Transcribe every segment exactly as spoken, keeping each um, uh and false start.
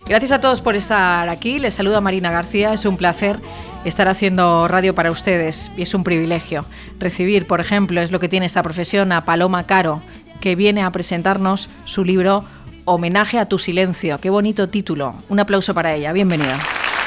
Gracias a todos por estar aquí. Les saluda Marina García. Es un placer estar haciendo radio para ustedes y es un privilegio recibir, por ejemplo, es lo que tiene esta profesión, a Paloma Caro, que viene a presentarnos su libro Homenaje a tu silencio. Qué bonito título. Un aplauso para ella. Bienvenida.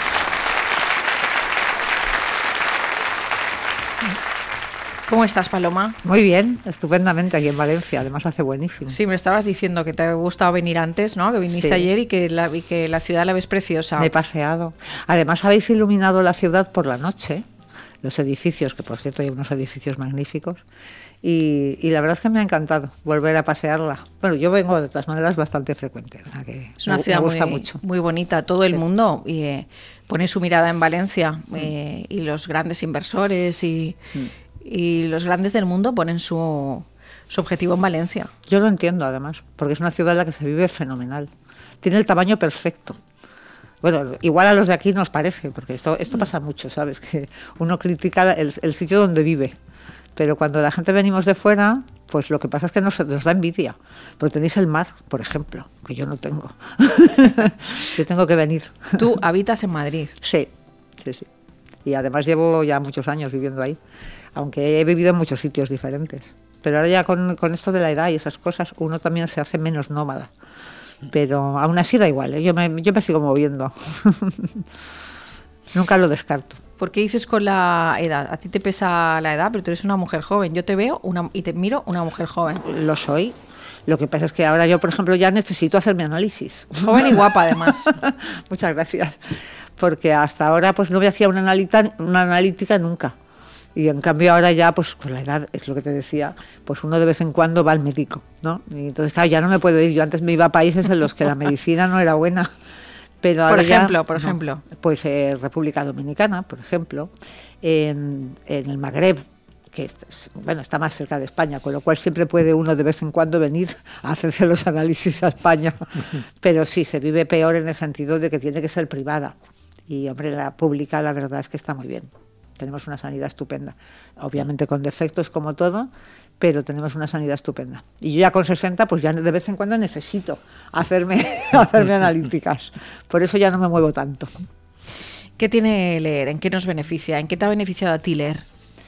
¿Cómo estás, Paloma? Muy bien, estupendamente aquí en Valencia, además hace buenísimo. Sí, me estabas diciendo que te gustaba venir antes, ¿no? Que viniste sí. ayer y que, la, y que la ciudad la ves preciosa. Me he paseado. Además habéis iluminado la ciudad por la noche, los edificios, que por cierto hay unos edificios magníficos, y, y la verdad es que me ha encantado volver a pasearla. Bueno, yo vengo de todas maneras bastante frecuente, o sea que es una me, ciudad me gusta muy, mucho. Muy bonita, todo el sí. mundo y, eh, pone su mirada en Valencia eh, y los grandes inversores y... Mm. Y los grandes del mundo ponen su, su objetivo en Valencia. Yo lo entiendo, además, porque es una ciudad en la que se vive fenomenal. Tiene el tamaño perfecto. Bueno, igual a los de aquí nos parece, porque esto, esto pasa mucho, ¿sabes? Que uno critica el, el sitio donde vive, pero cuando la gente venimos de fuera, pues lo que pasa es que nos, nos da envidia. Porque tenéis el mar, por ejemplo, que yo no tengo. Yo tengo que venir. ¿Tú habitas en Madrid? Sí, sí, sí. Y además llevo ya muchos años viviendo ahí. Aunque he vivido en muchos sitios diferentes. Pero ahora ya con, con esto de la edad y esas cosas, uno también se hace menos nómada. Pero aún así da igual, ¿eh? yo, me, yo me sigo moviendo. Nunca lo descarto. ¿Por qué dices con la edad? A ti te pesa la edad, pero tú eres una mujer joven. Yo te veo una, y te miro una mujer joven. Lo soy. Lo que pasa es que ahora yo, por ejemplo, ya necesito hacer mi análisis. Joven y guapa, además. Muchas gracias. Porque hasta ahora pues no me hacía una, analita, una analítica nunca. Y en cambio ahora ya, pues con la edad, es lo que te decía, pues uno de vez en cuando va al médico, ¿no? Y entonces, claro, ya no me puedo ir. Yo antes me iba a países en los que la medicina no era buena. Pero ahora por ejemplo, ya, por ejemplo. No, pues eh, República Dominicana, por ejemplo, en, en el Magreb, que es, bueno, está más cerca de España, con lo cual siempre puede uno de vez en cuando venir a hacerse los análisis a España. Pero sí, se vive peor en el sentido de que tiene que ser privada. Y, hombre, la pública la verdad es que está muy bien. Tenemos una sanidad estupenda, obviamente con defectos como todo, pero tenemos una sanidad estupenda. Y yo ya con sesenta, pues ya de vez en cuando necesito hacerme, hacerme analíticas. Por eso ya no me muevo tanto. ¿Qué tiene leer? ¿En qué nos beneficia? ¿En qué te ha beneficiado a ti leer?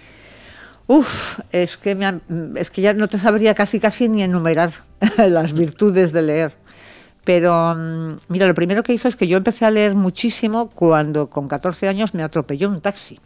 Uf, es que, me ha, es que ya no te sabría casi casi ni enumerar las virtudes de leer. Pero mira, lo primero que hizo es que yo empecé a leer muchísimo cuando con catorce años me atropelló un taxi.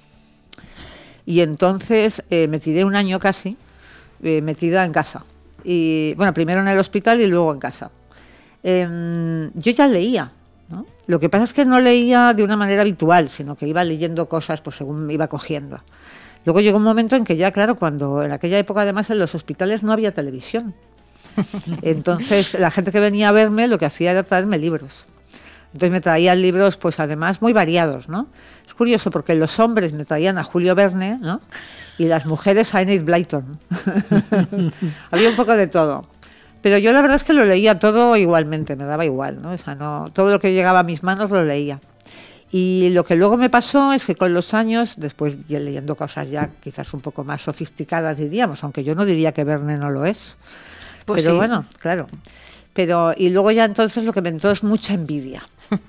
Y entonces eh, me tiré un año casi eh, metida en casa. Y bueno, primero en el hospital y luego en casa. Eh, yo ya leía, ¿no? Lo que pasa es que no leía de una manera habitual, sino que iba leyendo cosas pues según me iba cogiendo. Luego llegó un momento en que ya, claro, cuando en aquella época además en los hospitales no había televisión. Entonces la gente que venía a verme lo que hacía era traerme libros. Entonces me traían libros, pues además muy variados, ¿no? Es curioso porque los hombres me traían a Julio Verne, ¿no? Y las mujeres a Enid Blyton. Había un poco de todo. Pero yo la verdad es que lo leía todo igualmente, me daba igual, ¿no? O sea, no, todo lo que llegaba a mis manos lo leía. Y lo que luego me pasó es que con los años, después de leyendo cosas ya quizás un poco más sofisticadas, diríamos, aunque yo no diría que Verne no lo es. Pues pero sí. Bueno, claro. Pero, y luego ya entonces lo que me entró es mucha envidia.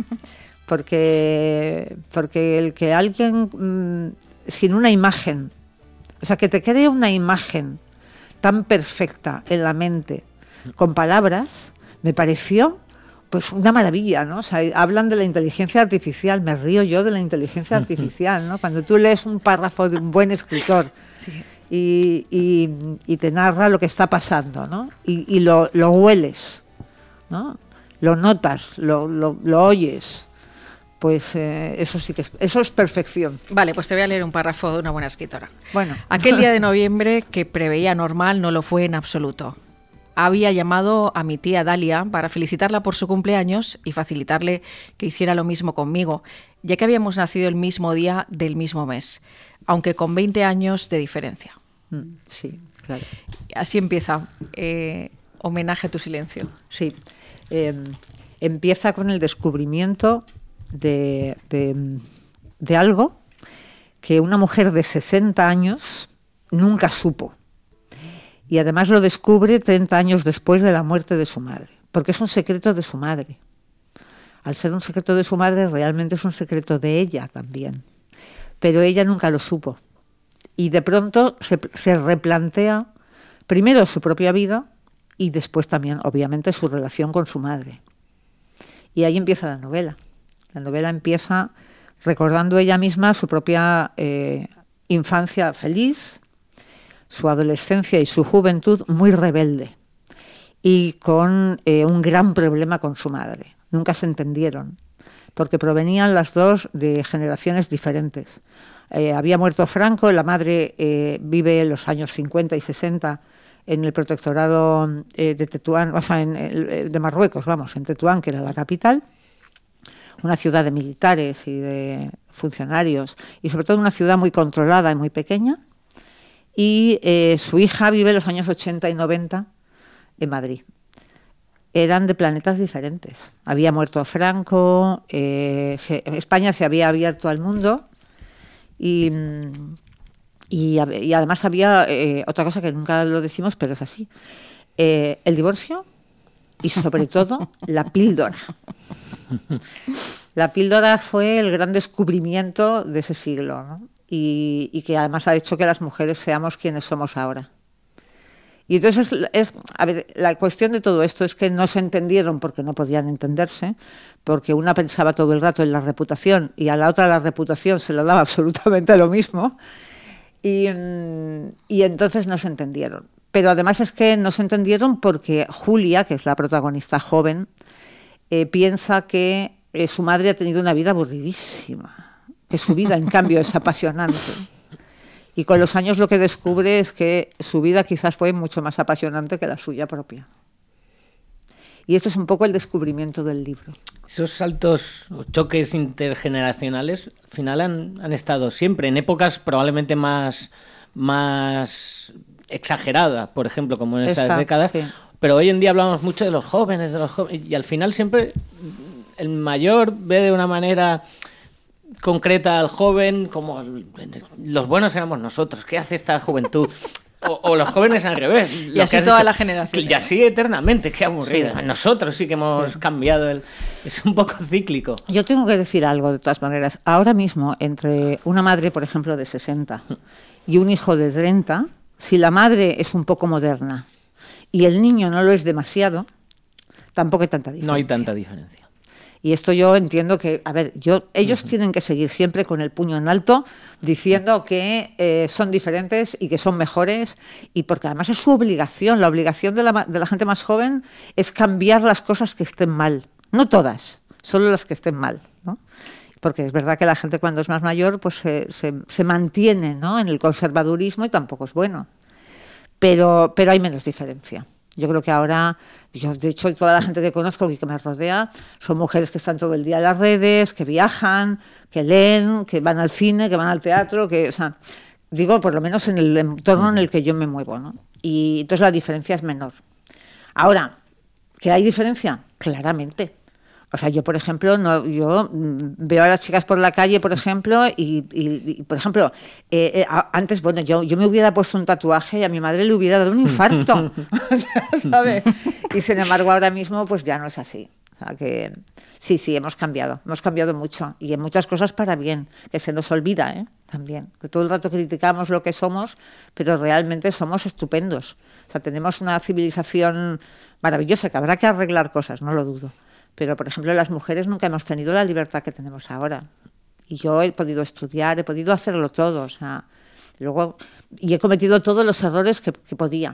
Porque, porque el que alguien mmm, sin una imagen, o sea, que te quede una imagen tan perfecta en la mente, con palabras, me pareció pues una maravilla, ¿no? O sea, hablan de la inteligencia artificial, me río yo de la inteligencia artificial, ¿no? Cuando tú lees un párrafo de un buen escritor sí. y, y, y te narra lo que está pasando, ¿no? Y, y lo, lo hueles, ¿no? Lo notas, lo, lo, lo oyes, pues eh, eso sí que es, eso es perfección. Vale, pues te voy a leer un párrafo de una buena escritora. Bueno. Aquel día de noviembre que preveía normal no lo fue en absoluto. Había llamado a mi tía Dalia para felicitarla por su cumpleaños y facilitarle que hiciera lo mismo conmigo, ya que habíamos nacido el mismo día del mismo mes, aunque con veinte años de diferencia. Sí, claro. Así empieza, eh, homenaje a tu silencio. Sí, eh, empieza con el descubrimiento de, de, de algo que una mujer de sesenta años nunca supo. Y además lo descubre treinta años después de la muerte de su madre, porque es un secreto de su madre. al ser un secreto de su madre, realmente es un secreto de ella también. Pero ella nunca lo supo. Y de pronto se, se replantea primero su propia vida y después también, obviamente, su relación con su madre. Y ahí empieza la novela. La novela empieza recordando ella misma su propia eh, infancia feliz, su adolescencia y su juventud muy rebelde, y con eh, un gran problema con su madre. Nunca se entendieron, porque provenían las dos de generaciones diferentes. Eh, había muerto Franco, la madre eh, vive en los años cincuenta y sesenta en el protectorado eh, de Tetuán, o sea, en, en, de Marruecos, vamos, en Tetuán, que era la capital, una ciudad de militares y de funcionarios, y sobre todo una ciudad muy controlada y muy pequeña, y eh, su hija vive en los años ochenta y noventa en Madrid. Eran de planetas diferentes. Había muerto Franco, eh, se, España se había abierto al mundo, y... Y, y además había eh, otra cosa que nunca lo decimos, pero es así. Eh, el divorcio y sobre todo la píldora. La píldora fue el gran descubrimiento de ese siglo, ¿no? y, y que además ha hecho que las mujeres seamos quienes somos ahora. Y entonces, es, es, a ver, la cuestión de todo esto es que no se entendieron porque no podían entenderse, porque una pensaba todo el rato en la reputación y a la otra la reputación se le daba absolutamente lo mismo. Y, y entonces no se entendieron. Pero además es que no se entendieron porque Julia, que es la protagonista joven, eh, piensa que eh, su madre ha tenido una vida aburridísima, que su vida, en cambio, es apasionante. Y con los años lo que descubre es que su vida quizás fue mucho más apasionante que la suya propia. Y eso es un poco el descubrimiento del libro. Esos saltos o choques intergeneracionales al final han, han estado siempre, en épocas probablemente más, más exageradas, por ejemplo, como en esas Está, décadas, sí. Pero hoy en día hablamos mucho de los jóvenes, de los jóvenes, y al final siempre el mayor ve de una manera concreta al joven como los buenos éramos nosotros, ¿qué hace esta juventud? O, o los jóvenes al revés. Y así toda la generación. Y así eternamente, qué aburrido. Sí. Nosotros sí que hemos sí. cambiado. El, es un poco cíclico. Yo tengo que decir algo, de todas maneras. Ahora mismo, entre una madre, por ejemplo, de sesenta y un hijo de treinta, si la madre es un poco moderna y el niño no lo es demasiado, tampoco hay tanta diferencia. No hay tanta diferencia. Y esto yo entiendo que, a ver, yo ellos uh-huh. tienen que seguir siempre con el puño en alto diciendo que eh, son diferentes y que son mejores, y porque además es su obligación, la obligación de la, de la gente más joven es cambiar las cosas que estén mal, no todas, solo las que estén mal, ¿no? Porque es verdad que la gente cuando es más mayor pues se, se, se mantiene, ¿no?, en el conservadurismo y tampoco es bueno, pero, pero hay menos diferencia. Yo creo que ahora, yo de hecho toda la gente que conozco y que me rodea son mujeres que están todo el día en las redes, que viajan, que leen, que van al cine, que van al teatro, que, o sea, digo, por lo menos en el entorno en el que yo me muevo, ¿no? Y entonces la diferencia es menor. Ahora, ¿que hay diferencia? Claramente. O sea, yo, por ejemplo, no, yo veo a las chicas por la calle, por ejemplo, y, y, y por ejemplo, eh, eh, antes, bueno, yo, yo me hubiera puesto un tatuaje y a mi madre le hubiera dado un infarto, ¿sabes? Y sin embargo, ahora mismo, pues ya no es así. O sea, que sí, sí, hemos cambiado, hemos cambiado mucho, y en muchas cosas para bien, que se nos olvida, ¿eh? También, que todo el rato criticamos lo que somos, pero realmente somos estupendos. O sea, tenemos una civilización maravillosa, que habrá que arreglar cosas, no lo dudo. Pero, por ejemplo, las mujeres nunca hemos tenido la libertad que tenemos ahora. Y yo he podido estudiar, he podido hacerlo todo. O sea, luego, y he cometido todos los errores que, que podía.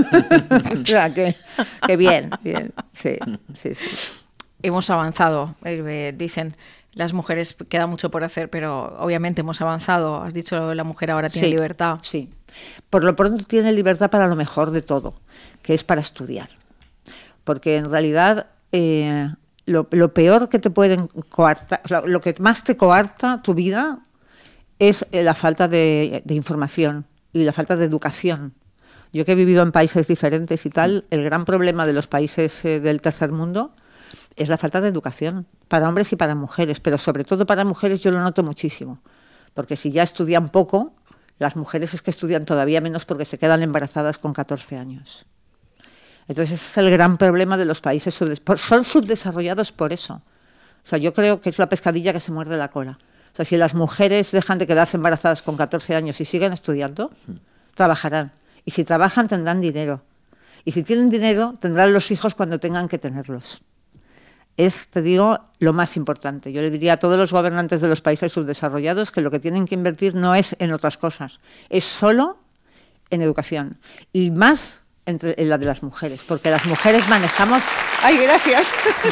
O sea, que, que bien, bien. Sí, sí, sí. Hemos avanzado, eh, dicen. Las mujeres queda mucho por hacer, pero obviamente hemos avanzado. Has dicho la mujer ahora tiene sí, libertad. Sí. Por lo pronto tiene libertad para lo mejor de todo, que es para estudiar. Porque en realidad... Eh, Lo, lo peor que te pueden coartar, lo, lo que más te coarta tu vida es la falta de, de información y la falta de educación. Yo que he vivido en países diferentes y tal, el gran problema de los países eh, del tercer mundo es la falta de educación, para hombres y para mujeres, pero sobre todo para mujeres yo lo noto muchísimo, porque si ya estudian poco, las mujeres es que estudian todavía menos porque se quedan embarazadas con catorce años. Entonces ese es el gran problema de los países, subdes- son subdesarrollados por eso. O O sea, yo creo que es la pescadilla que se muerde la cola. O sea, si las mujeres dejan de quedarse embarazadas con catorce años y siguen estudiando, trabajarán. Y si trabajan, tendrán dinero. Y si tienen dinero, tendrán los hijos cuando tengan que tenerlos. Es, te digo, lo más importante. Yo le diría a todos los gobernantes de los países subdesarrollados que lo que tienen que invertir no es en otras cosas, es solo en educación. Y más entre, en la de las mujeres, porque las mujeres manejamos... ¡Ay, gracias!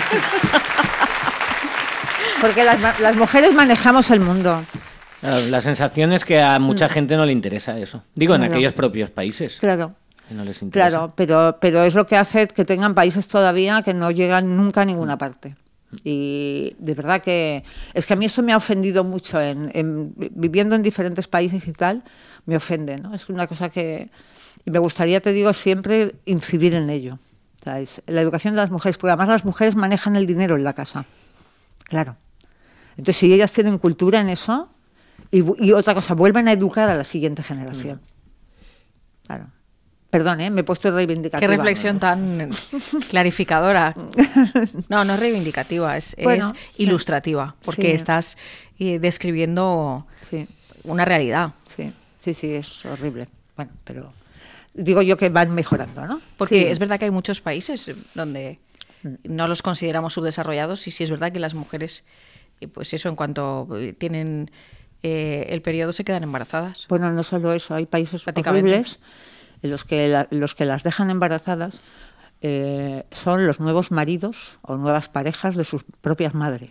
Porque las, las mujeres manejamos el mundo. La sensación es que a mucha gente no le interesa eso. Digo, claro. En aquellos propios países. Claro. Que no les interesa. Claro, pero, pero es lo que hace que tengan países todavía que no llegan nunca a ninguna parte. Y de verdad que es que a mí eso me ha ofendido mucho. En, en, viviendo en diferentes países y tal, me ofende, ¿no? Es una cosa que... Y me gustaría, te digo, siempre incidir en ello. O sea, es la educación de las mujeres, porque además las mujeres manejan el dinero en la casa. Claro. Entonces, si ellas tienen cultura en eso... Y, y otra cosa, vuelven a educar a la siguiente generación. Claro. Perdón, ¿eh? Me he puesto reivindicativa. Qué reflexión tan clarificadora. No, no es reivindicativa, es, bueno, es ilustrativa, porque sí. estás eh, describiendo sí. una realidad. Sí, sí, sí, es horrible. Bueno, pero digo yo que van mejorando, ¿no? Porque sí. es verdad que hay muchos países donde no los consideramos subdesarrollados y sí es verdad que las mujeres, pues eso, en cuanto tienen... Eh, el periodo se quedan embarazadas. Bueno, no solo eso, hay países horribles en los que, la, los que las dejan embarazadas eh, son los nuevos maridos o nuevas parejas de sus propias madres,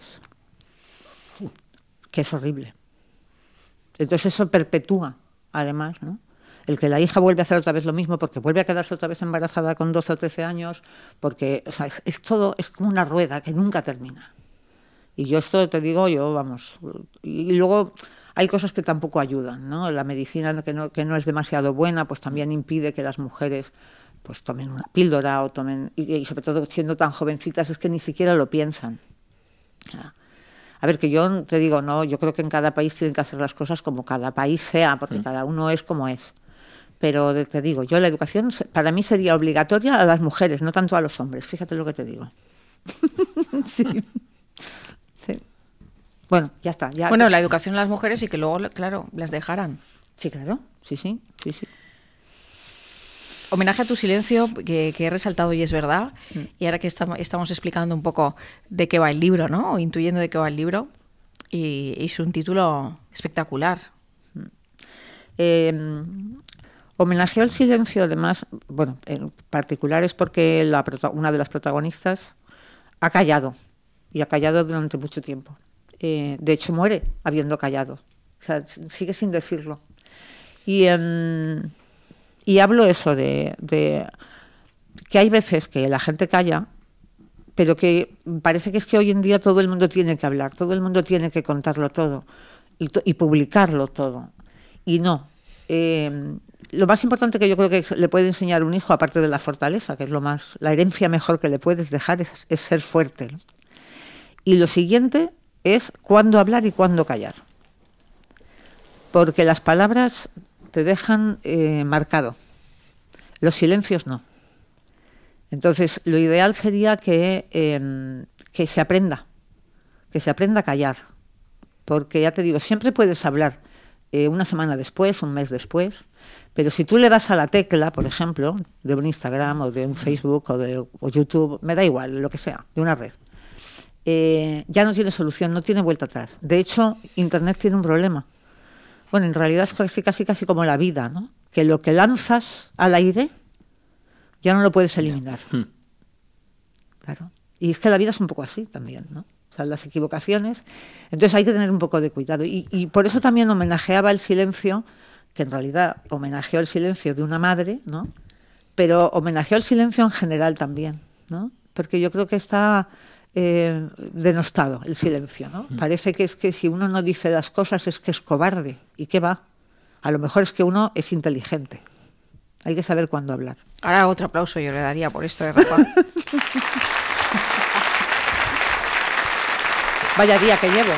que es horrible. Entonces eso perpetúa, además, ¿no? El que la hija vuelve a hacer otra vez lo mismo porque vuelve a quedarse otra vez embarazada con doce o trece años, porque o sea, es, es todo, es como una rueda que nunca termina. Y yo esto te digo, yo, vamos, y, y luego... Hay cosas que tampoco ayudan, ¿no? La medicina que no, que no es demasiado buena, pues también impide que las mujeres pues tomen una píldora o tomen... Y, y sobre todo siendo tan jovencitas es que ni siquiera lo piensan. A ver, que yo te digo, no, yo creo que en cada país tienen que hacer las cosas como cada país sea, porque sí. cada uno es como es. Pero te digo, yo la educación para mí sería obligatoria a las mujeres, no tanto a los hombres. Fíjate lo que te digo. sí. Sí. Bueno, ya está. Ya, bueno, la educación de las mujeres y que luego, claro, las dejaran. Sí, claro. Sí, sí, sí, sí. Homenaje a tu silencio, que, que he resaltado y es verdad. Mm. Y ahora que estamos, estamos explicando un poco de qué va el libro, ¿no? O intuyendo de qué va el libro. Y es un título espectacular. Mm. Eh, homenaje al silencio, además, bueno, en particular es porque la, una de las protagonistas ha callado. Y ha callado durante mucho tiempo. Eh, de hecho, muere habiendo callado. O sea, sigue sin decirlo. Y, um, y hablo eso de, de que hay veces que la gente calla, pero que parece que es que hoy en día todo el mundo tiene que hablar, todo el mundo tiene que contarlo todo y, to- y publicarlo todo. Y no. Eh, lo más importante que yo creo que le puede enseñar un hijo, aparte de la fortaleza, que es lo más, la herencia mejor que le puedes dejar, es, es ser fuerte, ¿no? Y lo siguiente es cuándo hablar y cuándo callar. Porque las palabras te dejan eh, marcado, los silencios no. Entonces, lo ideal sería que, eh, que se aprenda, que se aprenda a callar. Porque ya te digo, siempre puedes hablar eh, una semana después, un mes después, pero si tú le das a la tecla, por ejemplo, de un Instagram o de un Facebook o de o YouTube, me da igual, lo que sea, de una red, Eh, ya no tiene solución, no tiene vuelta atrás. De hecho, Internet tiene un problema. Bueno, en realidad es casi, casi, casi como la vida, ¿no? Que lo que lanzas al aire ya no lo puedes eliminar. Yeah. Claro. Y es que la vida es un poco así también, ¿no? O sea, las equivocaciones. Entonces hay que tener un poco de cuidado. Y, y por eso también homenajeaba el silencio, que en realidad homenajeó el silencio de una madre, ¿no? Pero homenajeó el silencio en general también, ¿no? Porque yo creo que está... Eh, denostado el silencio, ¿no? Mm. Parece que es que si uno no dice las cosas es que es cobarde. ¿Y qué va? A lo mejor es que uno es inteligente. Hay que saber cuándo hablar. Ahora otro aplauso yo le daría por esto, ¿eh, Rafa? Vaya día que llevo.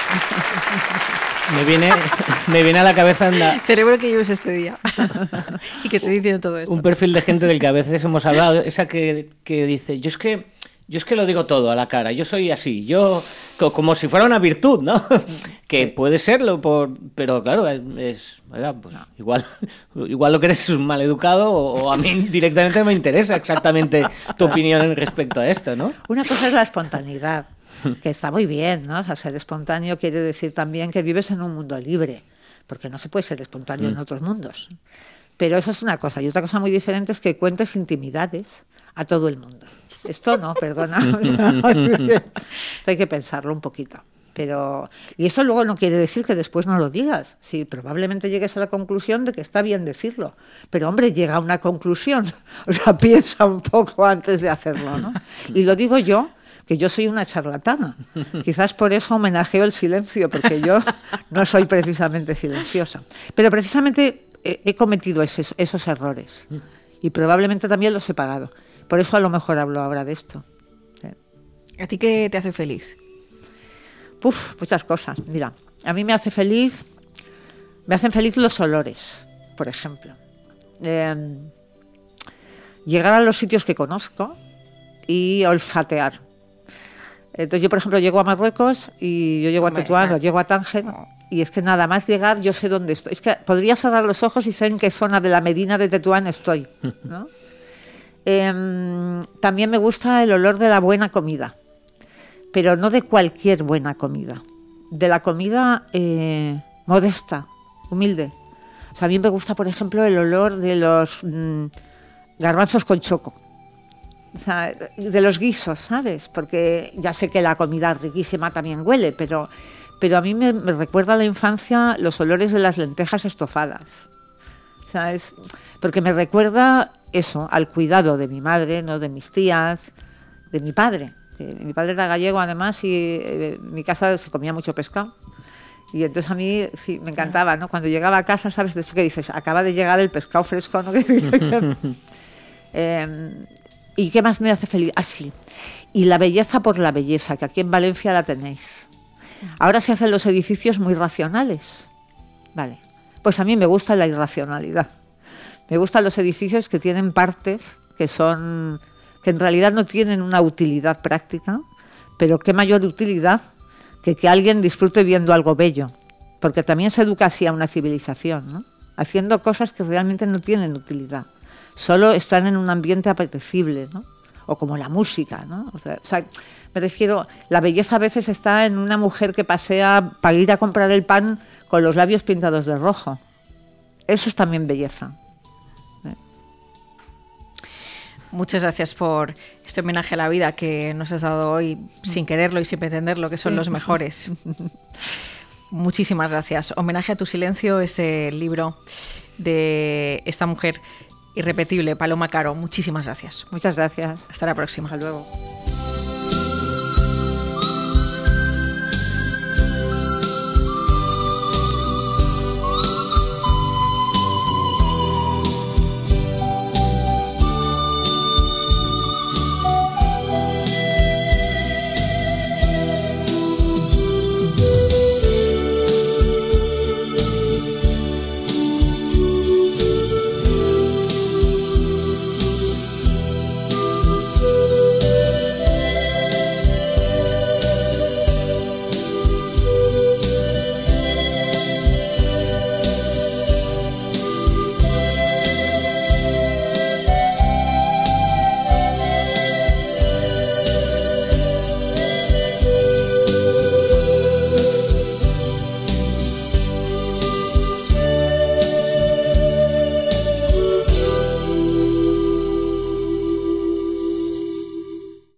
Me viene, me viene a la cabeza la... Cerebro que lleves este día y que estoy diciendo todo esto. Un perfil de gente del que a veces hemos hablado, esa que, que dice, yo es que yo es que lo digo todo a la cara, yo soy así, yo como si fuera una virtud, ¿no? Que puede serlo, por, pero claro, es, oiga, pues igual, igual lo que eres es un maleducado o, o a mí directamente me interesa exactamente tu opinión respecto a esto, ¿no? Una cosa es la espontaneidad, que está muy bien, ¿no? O sea, ser espontáneo quiere decir también que vives en un mundo libre, porque no se puede ser espontáneo mm. en otros mundos. Pero eso es una cosa. Y otra cosa muy diferente es que cuentes intimidades a todo el mundo. Esto no, perdona. O sea, hay que pensarlo un poquito. Pero, y eso luego no quiere decir que después no lo digas. Sí, probablemente llegues a la conclusión de que está bien decirlo. Pero, hombre, llega a una conclusión. O sea, piensa un poco antes de hacerlo, ¿no? Y lo digo yo, que yo soy una charlatana. Quizás por eso homenajeo el silencio, porque yo no soy precisamente silenciosa. Pero precisamente he, he cometido esos, esos errores. Y probablemente también los he pagado. Por eso a lo mejor hablo ahora de esto. ¿Sí? ¿A ti qué te hace feliz? Uf, muchas cosas. Mira, a mí me hace feliz, me hacen feliz los olores, por ejemplo. Eh, llegar a los sitios que conozco y olfatear. Entonces yo, por ejemplo, llego a Marruecos y yo llego a Tetuán o llego a Tánger y es que nada más llegar yo sé dónde estoy. Es que podría cerrar los ojos y sé en qué zona de la Medina de Tetuán estoy, ¿no? Eh, también me gusta el olor de la buena comida, pero no de cualquier buena comida, de la comida eh, modesta, humilde. O sea, a mí me gusta, por ejemplo, el olor de los mmm, garbanzos con choco, o sea, de los guisos, ¿sabes? Porque ya sé que la comida riquísima también huele, pero, pero a mí me, me recuerda a la infancia los olores de las lentejas estofadas. O sea, es, porque me recuerda eso, al cuidado de mi madre, no de mis tías, de mi padre. Eh, mi padre era gallego además y eh, en mi casa se comía mucho pescado. Y entonces a mí sí me encantaba, ¿no? Cuando llegaba a casa, ¿sabes? De eso que dices, acaba de llegar el pescado fresco, ¿no? eh, ¿Y qué más me hace feliz? Ah, sí. Y la belleza por la belleza, que aquí en Valencia la tenéis. Ahora se hacen los edificios muy racionales. Vale. Pues a mí me gusta la irracionalidad. Me gustan los edificios que tienen partes que son, que en realidad no tienen una utilidad práctica, pero qué mayor utilidad que que alguien disfrute viendo algo bello, porque también se educa así a una civilización, ¿no? Haciendo cosas que realmente no tienen utilidad, solo están en un ambiente apetecible, ¿no? O como la música, ¿no? O sea, o sea, me refiero, la belleza a veces está en una mujer que pasea para ir a comprar el pan con los labios pintados de rojo. Eso es también belleza. Muchas gracias por este homenaje a la vida que nos has dado hoy, sin quererlo y sin pretenderlo, que son los mejores. Muchísimas gracias. Homenaje a tu silencio es el libro de esta mujer irrepetible, Paloma Caro. Muchísimas gracias. Muchas gracias. Hasta la próxima. Hasta luego.